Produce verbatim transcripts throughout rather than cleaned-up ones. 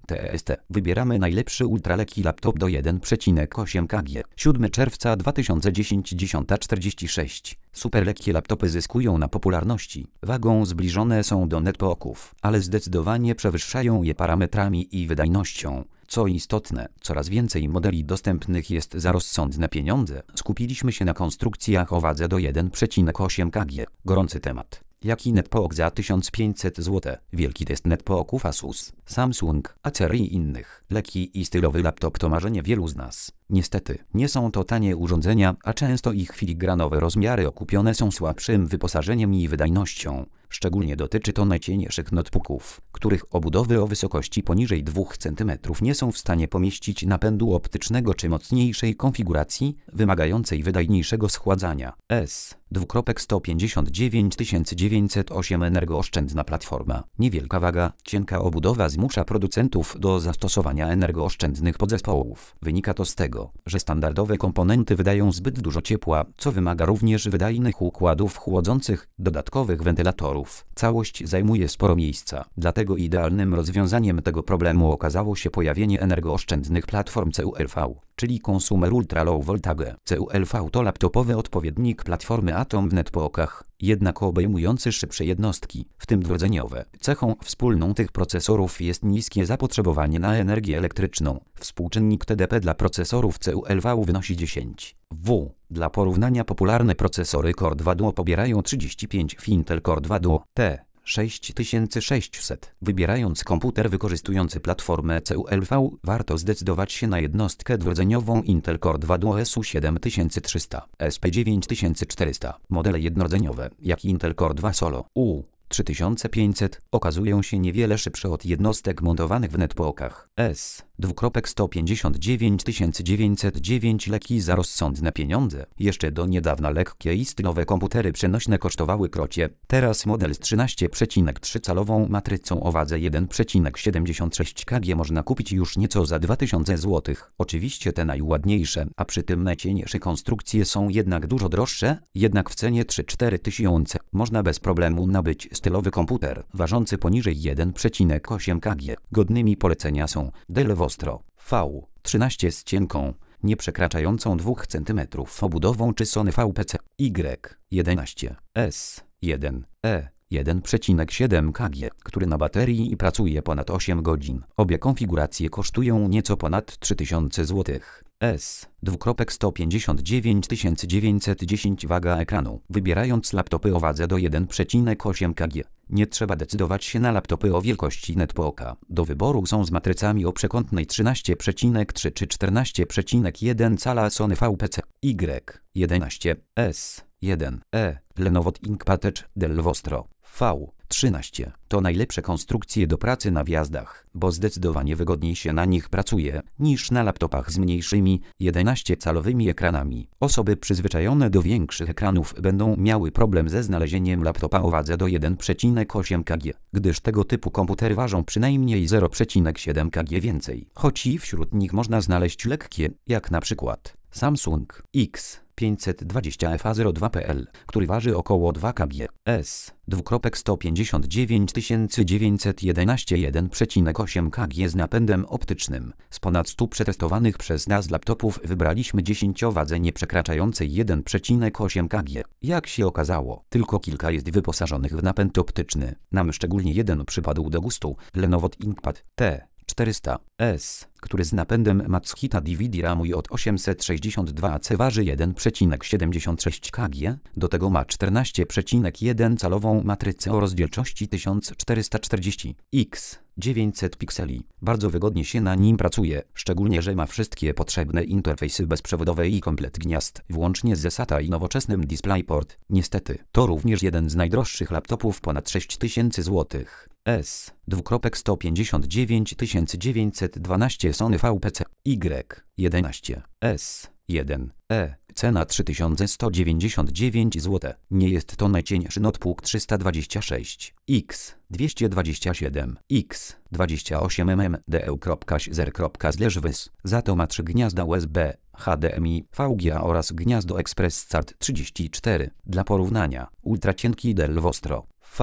T S T. Wybieramy najlepszy ultralekki laptop do jeden przecinek osiem kilogramów. siódmego czerwca dwa tysiące dziesiątego, dziesiąta czterdzieści sześć. Super lekkie laptopy zyskują na popularności. Wagą zbliżone są do netbooków, ale zdecydowanie przewyższają je parametrami i wydajnością. Co istotne, coraz więcej modeli dostępnych jest za rozsądne pieniądze. Skupiliśmy się na konstrukcjach o wadze do jeden przecinek osiem kilogramów. Gorący temat. Jaki netbook za tysiąc pięćset złotych? Wielki test netbooków Asus, Samsung, Acer i innych. Lekki i stylowy laptop to marzenie wielu z nas. Niestety, nie są to tanie urządzenia, a często ich filigranowe rozmiary okupione są słabszym wyposażeniem i wydajnością. Szczególnie dotyczy to najcieńszych notebooków, których obudowy o wysokości poniżej dwóch centymetrów nie są w stanie pomieścić napędu optycznego czy mocniejszej konfiguracji, wymagającej wydajniejszego schładzania. S sto pięćdziesiąt dziewięć tysięcy dziewięćset osiem energooszczędna platforma. Niewielka waga, cienka obudowa zmusza producentów do zastosowania energooszczędnych podzespołów. Wynika to z tego, że standardowe komponenty wydają zbyt dużo ciepła, co wymaga również wydajnych układów chłodzących, dodatkowych wentylatorów. Całość zajmuje sporo miejsca. Dlatego idealnym rozwiązaniem tego problemu okazało się pojawienie energooszczędnych platform C U L V, czyli Consumer Ultra Low Voltage. C U L V to laptopowy odpowiednik platformy Atom w netbookach, jednak obejmujący szybsze jednostki, w tym dwurdzeniowe. Cechą wspólną tych procesorów jest niskie zapotrzebowanie na energię elektryczną. Współczynnik T D P dla procesorów C U L V wynosi dziesięć W. Dla porównania popularne procesory Core dwa Duo pobierają trzydzieści pięć w Intel Core dwa Duo T sześć tysięcy sześćset. Wybierając komputer wykorzystujący platformę C U L V, warto zdecydować się na jednostkę dwurdzeniową Intel Core dwa Duo S U siedem tysięcy trzysta, S P dziewięć tysięcy czterysta. Modele jednorodzeniowe, jak Intel Core dwa Solo U trzy tysiące pięćset, okazują się niewiele szybsze od jednostek montowanych w netbookach. S sto pięćdziesiąt dziewięć tysięcy dziewięćset dziewięć lekki za rozsądne pieniądze. Jeszcze do niedawna lekkie i stylowe komputery przenośne kosztowały krocie. Teraz model z trzynaście przecinek trzy calową matrycą o wadze jeden przecinek siedemdziesiąt sześć kilogramów można kupić już nieco za dwa tysiące złotych. Oczywiście te najładniejsze, a przy tym najcieńsze konstrukcje są jednak dużo droższe, jednak w cenie trzy cztery tysiące można bez problemu nabyć stylowy komputer ważący poniżej jeden przecinek osiem kilogramów. Godnymi polecenia są Dell Vostro V trzynaście z cienką, nie przekraczającą dwóch centymetrów obudową czy Sony V P C Y jedenaście S jeden E jeden przecinek siedem kilogramów, który na baterii pracuje ponad osiem godzin. Obie konfiguracje kosztują nieco ponad trzy tysiące złotych. S sto pięćdziesiąt dziewięć tysięcy dziewięćset dziesięć waga ekranu. Wybierając laptopy o wadze do jeden przecinek osiem kilogramów, nie trzeba decydować się na laptopy o wielkości netbooka. Do wyboru są z matrycami o przekątnej trzynaście przecinek trzy czy czternaście przecinek jeden cala Sony V P C Y jedenaście S jeden E Lenovo ThinkPad Edge Dell Vostro V trzynaście. To najlepsze konstrukcje do pracy na wjazdach, bo zdecydowanie wygodniej się na nich pracuje niż na laptopach z mniejszymi, jedenastocalowymi ekranami. Osoby przyzwyczajone do większych ekranów będą miały problem ze znalezieniem laptopa o wadze do jeden przecinek osiem kilogramów, gdyż tego typu komputery ważą przynajmniej zero przecinek siedem kilogramów więcej. Choć i wśród nich można znaleźć lekkie, jak na przykład Samsung X pięćset dwadzieścia F A zero dwa P L, który waży około dwa kilogramy. S sto pięćdziesiąt dziewięć tysięcy dziewięćset jedenaście jeden przecinek osiem kilogramów z napędem optycznym. Z ponad stu przetestowanych przez nas laptopów wybraliśmy dziesięć o wadze nie przekraczającej jeden przecinek osiem kilograma. Jak się okazało, tylko kilka jest wyposażonych w napęd optyczny. Nam szczególnie jeden przypadł do gustu, Lenovo ThinkPad T czterysta S, który z napędem Matsushita D V D RAMu J osiemset sześćdziesiąt dwa C waży jeden przecinek siedemdziesiąt sześć kilograma, do tego ma czternaście przecinek jeden calową matrycę o rozdzielczości tysiąc czterysta czterdzieści piks dziewięćset pikseli. Bardzo wygodnie się na nim pracuje, szczególnie że ma wszystkie potrzebne interfejsy bezprzewodowe i komplet gniazd, włącznie z SATA i nowoczesnym DisplayPort. Niestety, to również jeden z najdroższych laptopów ponad sześć tysięcy złotych. S sto pięćdziesiąt dziewięć tysięcy dziewięćset dwanaście Sony V P C Y jedenaście S jeden E cena trzy tysiące sto dziewięćdziesiąt dziewięć złotych. Nie jest to najcieńszy notebook trzysta dwadzieścia sześć X dwieście dwadzieścia siedem X dwadzieścia osiem milimetrów D E U zero wys. Za to ma trzy gniazda U S B, H D M I, V G A oraz gniazdo Express C A R T trzydzieści cztery. Dla porównania, ultracienki Dell Vostro V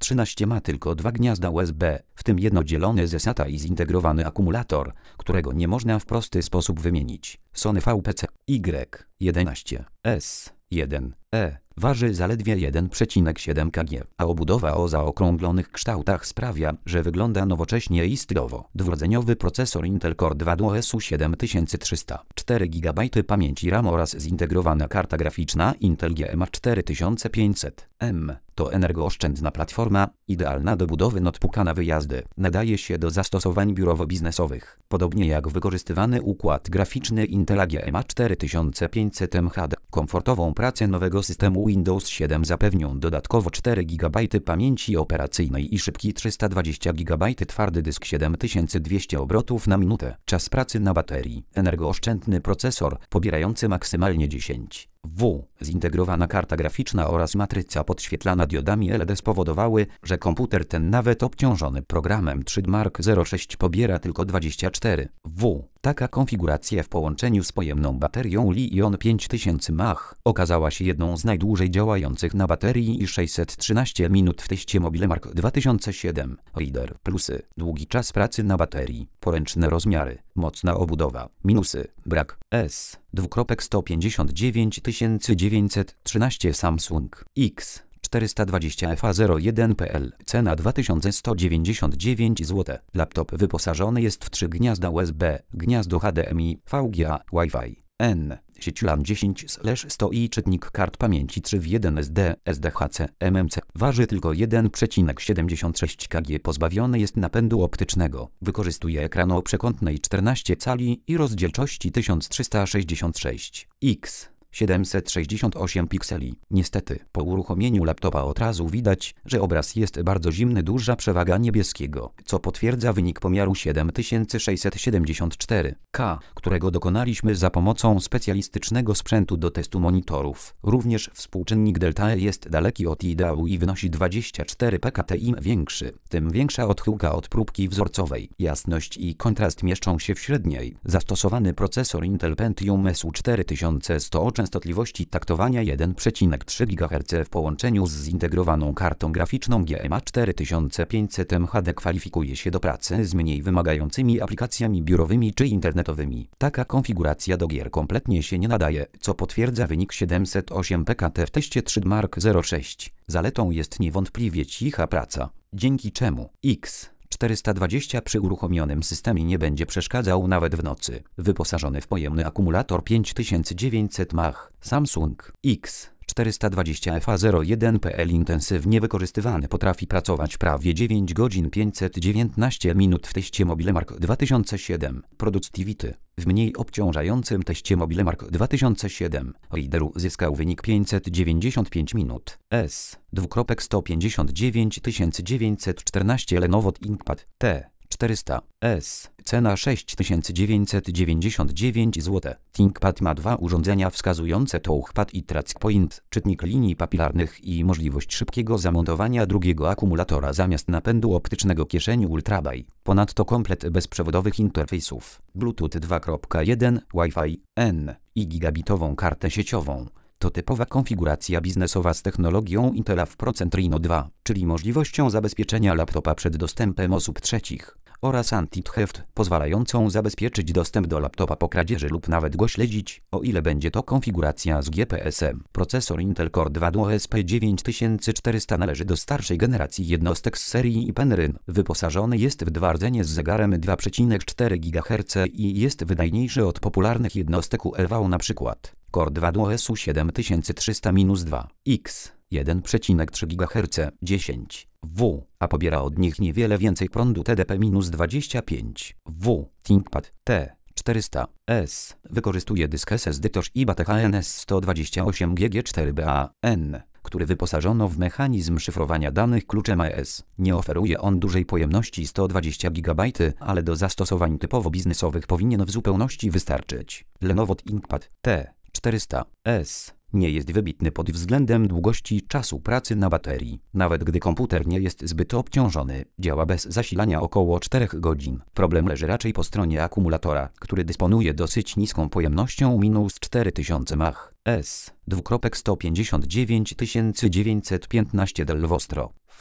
trzynaście ma tylko dwa gniazda U S B, w tym jedno dzielone ze SATA i zintegrowany akumulator, którego nie można w prosty sposób wymienić. Sony V P C Y jedenaście S jeden E waży zaledwie jeden przecinek siedem kilogramów, a obudowa o zaokrąglonych kształtach sprawia, że wygląda nowocześnie i stylowo. Dwurdzeniowy procesor Intel Core dwa Duo siedem tysięcy trzysta, cztery gigabajty pamięci RAM oraz zintegrowana karta graficzna Intel G M A cztery tysiące pięćset M. To energooszczędna platforma, idealna do budowy notebooka na wyjazdy. Nadaje się do zastosowań biurowo-biznesowych, podobnie jak wykorzystywany układ graficzny Intela G M A cztery tysiące pięćset M H D. Komfortową pracę nowego systemu Windows siedem zapewnią dodatkowo cztery gigabajty pamięci operacyjnej i szybki trzysta dwadzieścia gigabajtów twardy dysk siedem tysięcy dwieście obrotów na minutę. Czas pracy na baterii. Energooszczędny procesor, pobierający maksymalnie dziesięć W. Zintegrowana karta graficzna oraz matryca podświetlana diodami L E D spowodowały, że komputer ten nawet obciążony programem trzy D Mark zero sześć pobiera tylko dwadzieścia cztery W. Taka konfiguracja w połączeniu z pojemną baterią Li-ion pięć tysięcy mAh okazała się jedną z najdłużej działających na baterii i sześćset trzynaście minut w teście Mobile Mark dwa tysiące siedem. Reader. Plusy. Długi czas pracy na baterii. Poręczne rozmiary. Mocna obudowa. Minusy. Brak. S. sto pięćdziesiąt dziewięć tysięcy dziewięćset trzynaście Samsung X czterysta dwadzieścia F A zero jeden P L. Cena dwa tysiące sto dziewięćdziesiąt dziewięć złotych. Laptop wyposażony jest w trzy gniazda U S B, gniazdo H D M I, V G A, Wi-Fi, N, sieć LAN dziesięć sto i czytnik kart pamięci trzy w jeden S D, S D H C, M M C. Waży tylko jeden przecinek siedemdziesiąt sześć kilogramów. Pozbawiony jest napędu optycznego. Wykorzystuje ekran o przekątnej czternaście cali i rozdzielczości tysiąc trzysta sześćdziesiąt sześć X siedemset sześćdziesiąt osiem pikseli. Niestety, po uruchomieniu laptopa od razu widać, że obraz jest bardzo zimny, duża przewaga niebieskiego, co potwierdza wynik pomiaru siedem tysięcy sześćset siedemdziesiąt cztery K, którego dokonaliśmy za pomocą specjalistycznego sprzętu do testu monitorów. Również współczynnik delta E jest daleki od ideału i wynosi dwadzieścia cztery P K T. Im większy, tym większa odchyłka od próbki wzorcowej. Jasność i kontrast mieszczą się w średniej. Zastosowany procesor Intel Pentium S U cztery tysiące sto o częstotliwości taktowania jeden przecinek trzy gigaherca w połączeniu z zintegrowaną kartą graficzną G M A cztery tysiące pięćset M H D kwalifikuje się do pracy z mniej wymagającymi aplikacjami biurowymi czy internetowymi. Taka konfiguracja do gier kompletnie się nie nadaje, co potwierdza wynik siedemset osiem P K T w teście trzy D Mark zero sześć. Zaletą jest niewątpliwie cicha praca, dzięki czemu X czterysta dwadzieścia przy uruchomionym systemie nie będzie przeszkadzał nawet w nocy. Wyposażony w pojemny akumulator pięć tysięcy dziewięćset mAh, Samsung X czterysta dwadzieścia F A zero jeden P L intensywnie wykorzystywany potrafi pracować prawie dziewięć godzin pięćset dziewiętnaście minut w teście Mobile Mark dwa tysiące siedem. Productivity. W mniej obciążającym teście Mobile Mark dwa tysiące siedem Reader uzyskał wynik pięćset dziewięćdziesiąt pięć minut. S. sto pięćdziesiąt dziewięć tysięcy dziewięćset czternaście Lenovo ThinkPad T czterysta S. Cena sześć tysięcy dziewięćset dziewięćdziesiąt dziewięć złotych. ThinkPad ma dwa urządzenia wskazujące touchpad i trackpoint, czytnik linii papilarnych i możliwość szybkiego zamontowania drugiego akumulatora zamiast napędu optycznego kieszeni Ultrabuy. Ponadto komplet bezprzewodowych interfejsów Bluetooth dwa kropka jeden, Wi-Fi, N i gigabitową kartę sieciową. To typowa konfiguracja biznesowa z technologią Intela w Centrino dwa, czyli możliwością zabezpieczenia laptopa przed dostępem osób trzecich, oraz anti-theft, pozwalającą zabezpieczyć dostęp do laptopa po kradzieży lub nawet go śledzić, o ile będzie to konfiguracja z G P S M. Procesor Intel Core dwa Duo S P dziewięć tysięcy czterysta należy do starszej generacji jednostek z serii Penryn. Wyposażony jest w dwa rdzenie z zegarem dwa przecinek cztery gigaherca i jest wydajniejszy od popularnych jednostek U L V, np. Core dwa Duo S U siedem tysięcy trzysta dwa X jeden przecinek trzy gigaherca dziesięć W, a pobiera od nich niewiele więcej prądu T D P dwadzieścia pięć W. ThinkPad T czterysta S wykorzystuje dysk S S D Tosh i baterię H N S sto dwadzieścia osiem G G cztery B A N, który wyposażono w mechanizm szyfrowania danych kluczem A E S. Nie oferuje on dużej pojemności sto dwadzieścia gigabajtów, ale do zastosowań typowo biznesowych powinien w zupełności wystarczyć. Lenovo ThinkPad T czterysta S nie jest wybitny pod względem długości czasu pracy na baterii. Nawet gdy komputer nie jest zbyt obciążony, działa bez zasilania około czterech godzin. Problem leży raczej po stronie akumulatora, który dysponuje dosyć niską pojemnością minus cztery tysiące mAh. S. sto pięćdziesiąt dziewięć tysięcy dziewięćset piętnaście Dell Vostro V.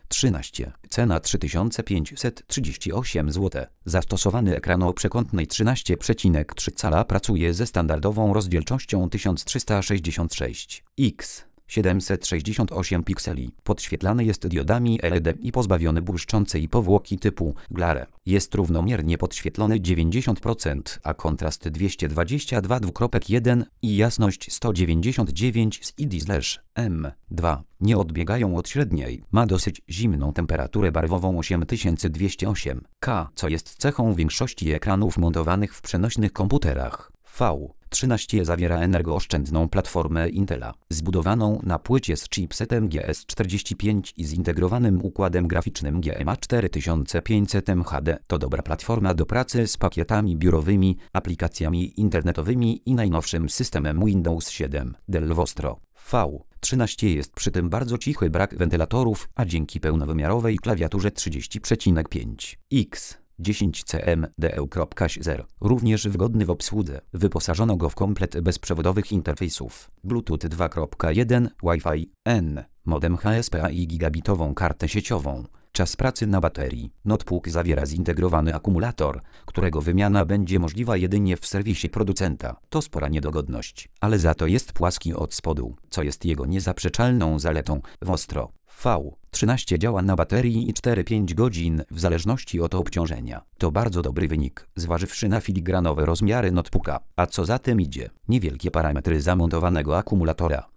trzynaście. Cena trzy tysiące pięćset trzydzieści osiem złotych. Zastosowany ekran o przekątnej trzynaście przecinek trzy cala pracuje ze standardową rozdzielczością tysiąc trzysta sześćdziesiąt sześć na siedemset sześćdziesiąt osiem pikseli. Podświetlany jest diodami L E D i pozbawiony błyszczącej powłoki typu glare. Jest równomiernie podświetlony dziewięćdziesiąt procent, a kontrast dwieście dwadzieścia dwa przecinek jeden i jasność sto dziewięćdziesiąt dziewięć z I D M dwa. Nie odbiegają od średniej. Ma dosyć zimną temperaturę barwową osiem tysięcy dwieście osiem K, co jest cechą większości ekranów montowanych w przenośnych komputerach. V trzynaście zawiera energooszczędną platformę Intela, zbudowaną na płycie z chipsetem G S czterdzieści pięć i zintegrowanym układem graficznym G M A cztery tysiące pięćset M H D. To dobra platforma do pracy z pakietami biurowymi, aplikacjami internetowymi i najnowszym systemem Windows siedem. Dell Vostro V trzynaście jest przy tym bardzo cichy, brak wentylatorów, a dzięki pełnowymiarowej klawiaturze trzydzieści przecinek pięć X dziesięć C M D E zero. Również wygodny w obsłudze. Wyposażono go w komplet bezprzewodowych interfejsów Bluetooth dwa przecinek jeden, Wi-Fi N, modem H S P A i gigabitową kartę sieciową. Czas pracy na baterii. Notebook zawiera zintegrowany akumulator, którego wymiana będzie możliwa jedynie w serwisie producenta. To spora niedogodność, ale za to jest płaski od spodu, co jest jego niezaprzeczalną zaletą. Vostro V trzynaście działa na baterii i cztery pięć godzin w zależności od obciążenia. To bardzo dobry wynik, zważywszy na filigranowe rozmiary notebooka, a co za tym idzie, niewielkie parametry zamontowanego akumulatora.